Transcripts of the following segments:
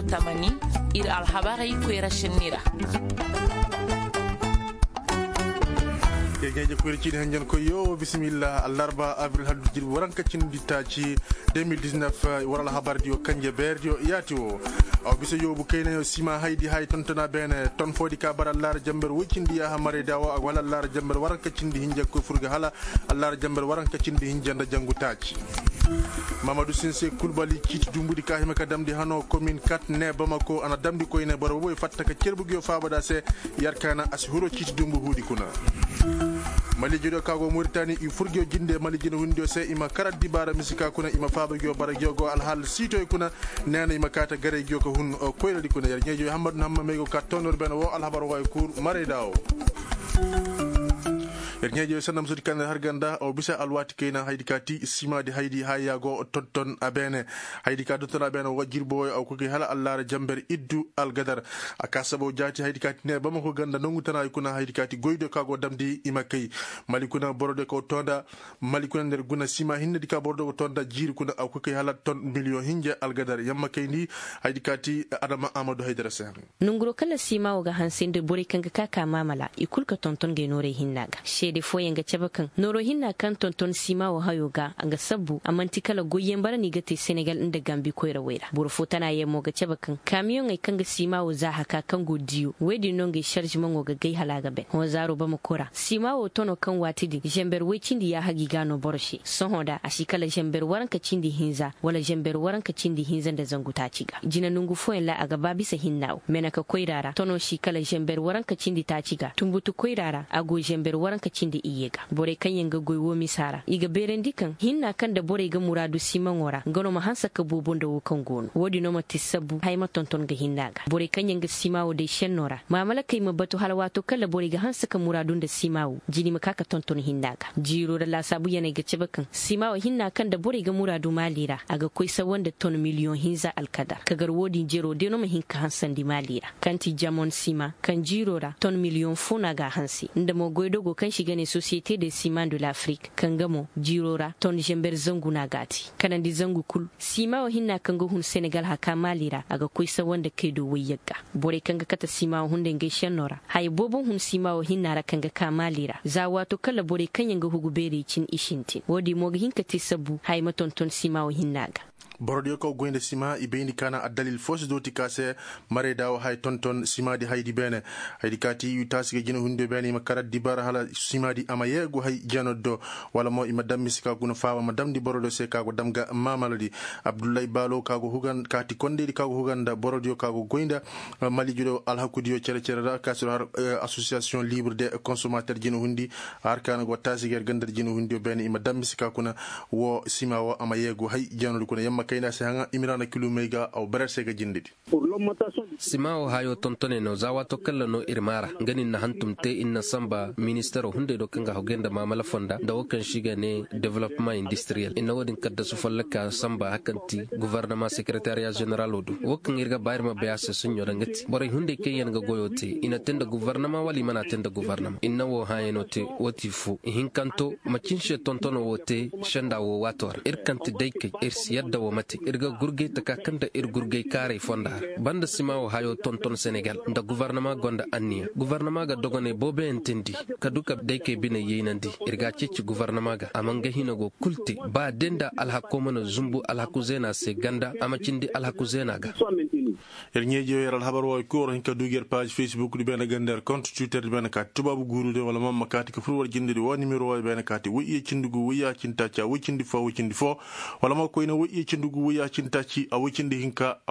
tamani ir alhabari ko rashinira jeje ko ricci hanjon ko yo bismillah alarba avril haddu waranka cinditaci 2019 waral habardi o kanje berdio yati o aw bisa yobu kayne yo sima haydi hay tontona bene ton fodi ka bara lar jamber wicindi ya hamare dawo ak wala lar jamber waranka cindi hinja ko furga hala lar jamber waranka cindi hinjanda jangutaci Mamadou Sensé Koulibaly kiti dumbudi ka hima ka damdi hano commune 4 ne Bamako ana damdi koyne boro boy fatta ka cerbugi yo fabada se yarkana ashuro kiti dumbu hudi kuna Mali jodo kago Mauritanie i furgio jinde Mali jino hundio se ima karat dibara misika kuna ima faba gyo bara gyogo alhal sito kuna nena ima kata gare gyo ko hun koyla di kuna yar nyejo Hamadou Hamma mego ka tonor ben wo alhabar way kur mare dawo Nyejo sanam sudi kan harganda o bisa alwati kayna haydi kati sima di haydi hayago tonton abene haydi ka tonton abene wajir boy o ko hala Allah jamber iddu algadar akasabo jati haydi kati ne bamako ganda nongu tana kuna haydi kati goydo kago damdi imakay malikuna borode ko tonda malikuna nder guna sima hinne dika bordo ko tonda jiri kuna o ko hala ton million hinje algadar yamma kayni haydi kati Adama Amadou Haydara Sen nunguro kala sima o ga hansinde bori kanga kaka mamala ikulka tonton ge nore hinnaga de foyen ga cabakan noro hinna kan tonton sima wa hayoga anga sabbu amanti kala goyen barani gate Senegal inda Gambi koyra wera burfo tana yemo ga cabakan kamiyon ai kanga sima wa za haka kan godiyo wedi nonge charge mango ga gai halaga ben ho zaro ba makora sima wa tono kan watidi jember wecindi ya hagi gano borshi son hoda ashikala jember waranka cindi hinza wala jember waranka cindi hinza da zanguta ciga jina nungu foyen la aga babisa hinnawo menaka koyrara tono shikala jember waranka cindi ta ciga tumbutu koyrara ago jember waranka cindi iyega bore kan yanga goywo misara iga berendi kan hinna kan da bore ga muradu siman wora ngono ma hansa ka bubon da wukan gono wodi no mati sabu hay ma tonton ga hinnaga bore kan yanga simawo de shennora mamala kai ma batu halwato kala bore ga hansa ka muradun da simawo jini ma kaka tonton hinnaga jiro da la sabu yana ga cibakan simawo hinna kan da bore ga muradu malira aga koi sa wanda ton miliyon hinza alkadar kagar wodi jero de no ma hinka hansan di malira kanti jamon sima kan jiro ra ton miliyon funa ga hansi inda mo goydo go kan gane Société des Ciments de l'Afrique kangamo jirora ton jember zangu nagati kanandi zangu kul sima wa hinna kango hun Senegal haka malira aga koisa wanda kedo wayaga bore kanga kata sima wa hunde ngeshen nora hay bobon hun sima wa hinna ra kanga ka malira za wato kala bore kanyanga hugu bere cin ishintin wodi moga hinka tisabu hay matonton sima wa hinnaga Borodio ko goynde sima ibeni kana adalil fos doti kase mare dawo hay tonton sima di haydi bene haydi kati utasi ge jino hunde bene makarat di bar hala sima di amaye go hay janoddo wala mo imadam misika kuno fawa madam di borodo se kago damga mamaladi Abdoulaye Balo kago hugan kati konde di kago huganda borodio kago goynda mali judo alhakudio cere cere kasro har association libre des consommateurs jino hundi har kana go tasi ge gandar jino hundi bene imadam misika kuna wo sima wo amaye go hay janoddo kuna yamma kayna sanga imirana kilomega au berse ga jindidi simao hayo tontone no zawato kala no irmara ngani na hantumte inna samba ministero hunde do kanga hogenda mamala fonda da wakan shiga ne development industrial inna wadin kadda su fallaka samba hakanti gouvernement secretariat general odu wakan irga bayirma bease sunyo dangati bore hunde kayen ga goyote ina tenda gouvernement wali mana tenda gouvernement inna wo hayeno te wotifu hinkanto machinshe tontono wote shanda wo wator irkanti dayke irsi yadda wo mati irga gurge ta kakanda gurge kare fonda banda simawo hayo tonton Senegal nda gouvernement gonda anniya gouvernement ga dogone bobe entendi kaduka dayke bine yinandi irga cicci gouvernement ga amanga hinago kulti ba denda alhakomana zumbu alhakuzena se ganda amacindi alhakuzena ga nyejo yeral habar way ko hinka duger page Facebook di ben gander compte Twitter di ben kat tubabu gurude wala mamma kati ko furwal jindidi wa numéro way ben kati wiye cindugo wiya cintaci a wicindi fo wala ma ko ina wiye cindugo wiya cintaci a wicindi hinka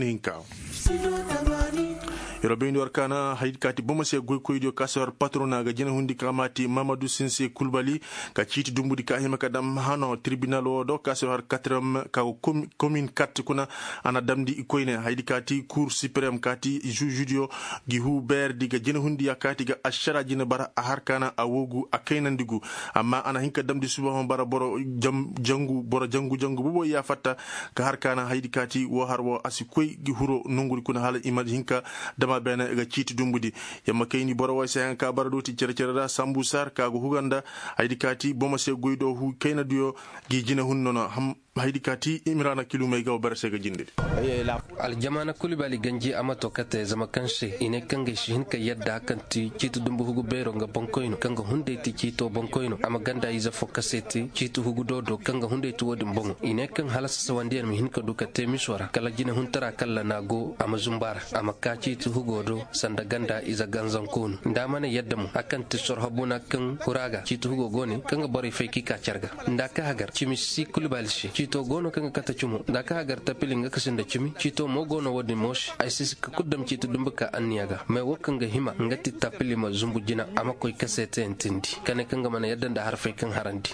Robin Warkana haid kati bomase goy koydio kasar patrona ga jina hundi kamati Mamadou Sensé Koulibaly ka citi dumbudi ka hima kadam hano tribunal o do kasar 4 ka commune 4 kuna ana damdi ikoyne haid kati cour suprême kati judio gi huber diga jina hundi yakati ga ashara jina bara harkana awogu akaynandigu amma ana hinka damdi suba bara boro jangu bubo ya fatta ka harkana haid kati wo harwo asikoy gi huro nunguri kuna hala imad hinka dama bena ga citi dumbudi yamma kayni borowa sen ka baradoti cercerada sambu sar ka go huganda haydi kati boma se goydo hu kayna duyo gi jina hunnono ham haydi kati imrana kilumay gaw barsega jinde aljamana kulibali ganji amato kate zama kanse ine kanga shi hinka yadda kanti citu dumbu hugu bero nga bonkoino kanga hunde ti cito bonkoino ama ganda iza fokaseti citu hugu dodo kanga hunde tu wodi bongo ine kan halasa sawandiyan mi hinka duka temiswara kala jina huntara kala nago ama zumbara ama ka citu hugo do sanda ganda iza ganzan kono ndamana yadda mu akan tisor habuna kan huraga citu hugo goni kanga bari feki ka charga ndaka hagar chimisi kulibali shi cito gono kanga kata chumo ndaka hagar tapilinga kasinda chimi cito mo gono wodi mosh ay sisi ka kuddam citu dumbuka anniyaga mai wakanga hima ngati tapili ma zumbu jina ama koy kasete entindi kane kanga mana yadda da harfai kan harandi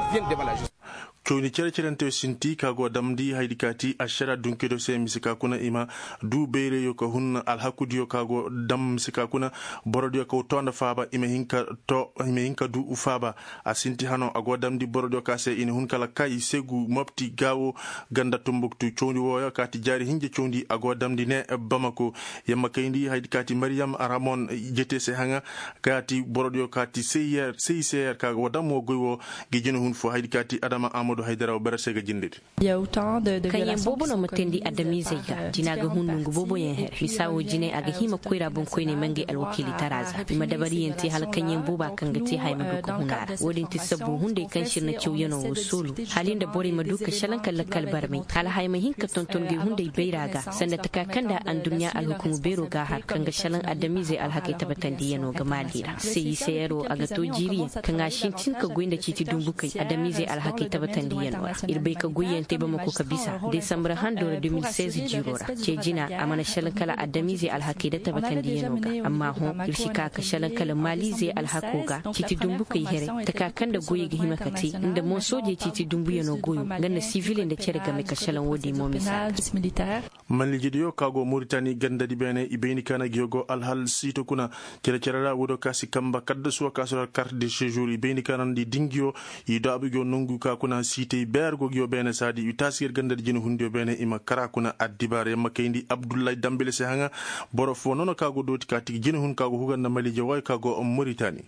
coni cereceren sinti kago damdi haydi kati ashara dunkedo se misika kuna ima du beere yo ko hun alhakudi yo kago dam misika kuna borodio ko tonda faba ima hinka du ufaba asinti hano ago damdi borodio ka se ina hun kala kai segu mopti gawo ganda tumbuktu coni wo kati jari hinje coni ago damdi ne Bamako yamma kayndi haydi kati Mariam Aramon jete se hanga kati borodio kati CICR kago damo goywo gijino hun fo haydi kati Adama Amadou Haidara o barasega jindede kanyen bobo no mutendi adamizega jinaga hunungu bobo yen her misawo jine aga hima koira bon koine mange alwakili taraza ima dabari yenti hal kanyen boba kangati hayma duka hunara wodin tisabu hunde kan shirna ciwyano wusulu halinda bori maduka shalan kala kalbarmi hala hayma hinka tontonge hunde beiraga sanda takakanda an dunya alhukumu bero ga har kanga shalan adamize alhaqi tabatandi yano ga malira sai sayaro aga to jiri kanga shintin ka goinda citi dumbukai adamize alhaqi tabatandi yano irbe ka goyen te Bamako kabisa December handora 2016 jirora ce jina amana shalan kala adamize alhaqi da tabatandi yano ga amma ho irshika ka shalan kala malize alhaqo ga citi dumbukai here takakanda goyi ga himakati inda mon soje citi dumbu yano goyo ganna civil da cere ga me ka shalan wodi mo misal mallijidiyo kago Mauritanie gandadi bene ibeni kana gyogo alhal sito kuna cercerara wodo kasi kamba kadda suwa kasura carte de séjour ibeni kana di dingio yido abigyo nungu ka kuna site bergo gyo bene sadi utasir gandadi jinu hundio bene ima kara kuna addibare makindi Abdoulaye Dambele se hanga borofo nono kago doti kati jinu hun kago huganda malije way kago Mauritanie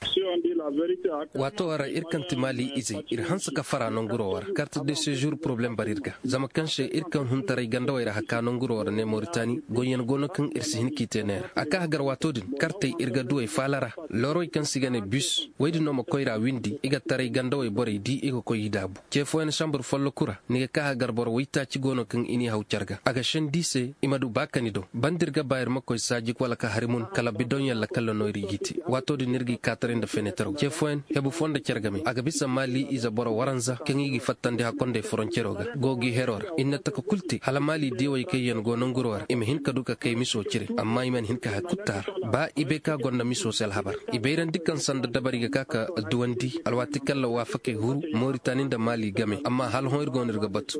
wato ara irkan timali izi irhan saka fara non gurowar carte de séjour problème barirga zama kanshe irkan hun tarai ganda wayra haka non gurowar ne Mauritanie gonyen gono kan irsihin kitener aka hagar wato din carte irga duwai falara loroy kan sigane bus waydi no makoyra windi iga tarai ganda way bore di igo koyi dabu ke foyen chambre follo kura ni ka hagar bor wayta ci gono kan ini hawcarga aga shen dise imadu bakani do bandirga bayar makoy saji wala ka harimun kala bidon yalla kala no rigiti wato din nirgi kataren da fenetro ke foyen hebu fonda cergame aga bisa mali iza boro waranza kengi fattande hakonde frontiero ga gogi heror inna taka kulti hala mali diway kayen go nongurwar ime hinka duka kay miso cire amma imen hinka hakuttar ba ibe ka gonna miso sel habar ibeiran dikkan sanda dabari ga kaka duwandi alwati kala wa fake huru Mauritanie da mali game amma hal hoir gonirga batu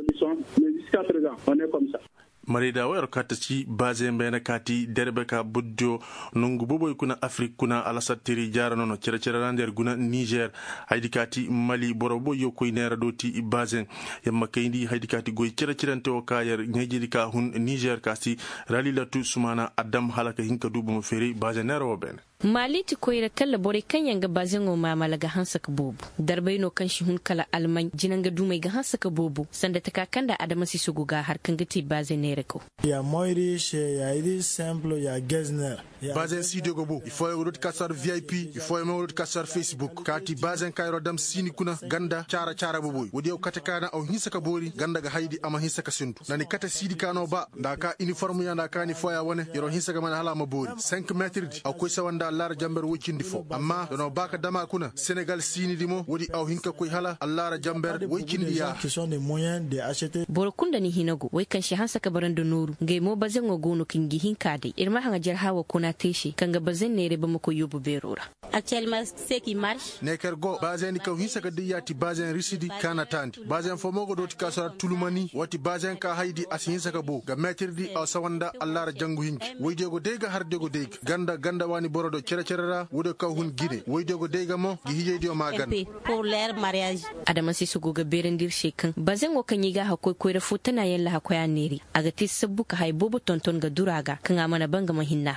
marida wayar kata ci bazen bena kati derbe ka budjo nungu boboy kuna Afrique kuna alasatiri jara nono cere rander guna Niger haydi kati Mali borobo yo koy nera doti bazen yamma kayndi haydi kati goy cere o kayar nyejidi ka hun Niger kasi ralilatu sumana adam halaka hinka dubu mo feri bazen nera wo ben maliti koyra kala bore kan yanga bazengo mamala ga hansaka bobu darbayno kan shi hun kala alman jinanga dumai ga hansaka bobu sanda takakanda adama si sugu ga har kan gati bazenere ko ya moiri she ya idi simple ya gezner bazen si dogo bo il faut yoro kasar VIP il faut yoro kasar Facebook kati bazen kayro dam sini kuna ganda cara boboy wodi o katakana o hinsaka bori ganda ga haydi ama hinsaka sintu nani kata sidi kano ba ndaka uniforme ya ndaka ni foya wone yoro hinsaka man hala ma bori 5 metres aw koy sawanda lara jamber wocindi fo amma dono baka dama kuna Sénégal sini dimo wodi aw hinka koy hala allara jamber wocindi ya qui sont des moyens de acheter borokunda ni hinago way kan shi hansaka barando nuru ngay mo bazen ngo gono kingi hinkade irma hanga jar hawa kuna teshi kanga bazen nere Bamako yobu berora actuellement ce qui marche neker go bazen ka hinsaka diyati bazen risidi kana tandi bazen fo mogo doti kasara tulumani wati bazen ka haydi as hinsaka bo ga metirdi aw sawanda allara jangu hinki woydego dega hardego dega ganda wani borodo cercerara wudo ka hun gine woydego dega mo gi hijeydi o magan pour leur mariage adama si sugo ga berendir shekan bazen ngo kan yiga hakoy koyra futana yalla hakoya neri aga tisabbuka hay bobo tonton ga duraga kan amana banga mahinna hadirshi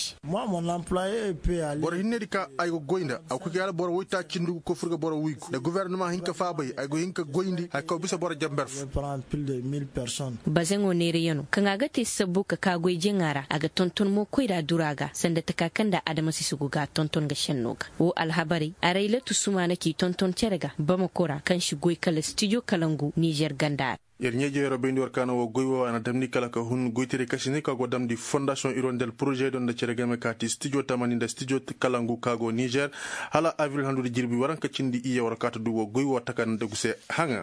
Marche. Moi, mon employé peut aller. Bor hinne dika ay go goynda aw ko yalla bor woyta cindu ko furga bor wuyko de gouvernement hinka faabay ay go hinka goyndi ay ko bisa bor jamberf. Je prends plus de 1000 personnes. Bazengo nere yano kanga gate sabu ka kagoy jengara aga tonton mo koyra duraga sanda takakanda adama sisugo ga tonton ga shennoga wo alhabari arayla tusumana ki tonton cerega bamakora kan shi goy kala studio kalangu Niger ganda. Yer ñeje yoro bendi war kana wo goywo ana damni kala ka hun goytere kasine ka go damdi fondation irondel projet don da ceregame kati studio tamani da studio kalangu kago Niger hala avril handu jirbi waranka cindi iya warakata du wo goywo takan deguse hanga.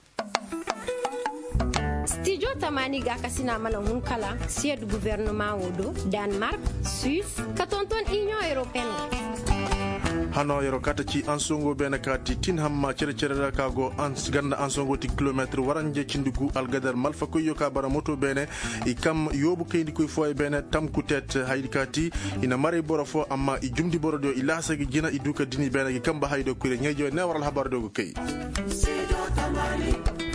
Studio tamani ga kasina mana hun kala sied gouvernement wodo Denmark, Suisse, katonton Union Européenne. Hano yoro kata ci ansongo bena kati tin hamma cere kago ganda ansongo ti kilometre waranje cindugu algadar malfa ko yoka bara moto bene i kam yobu kayndi koy foy bene tam kutet haydi kati ina mari borofo amma i jumdi borodo i lasa gi jina i duka dini bene gi kamba haydo kure nyejo ne waral habar dogo kay.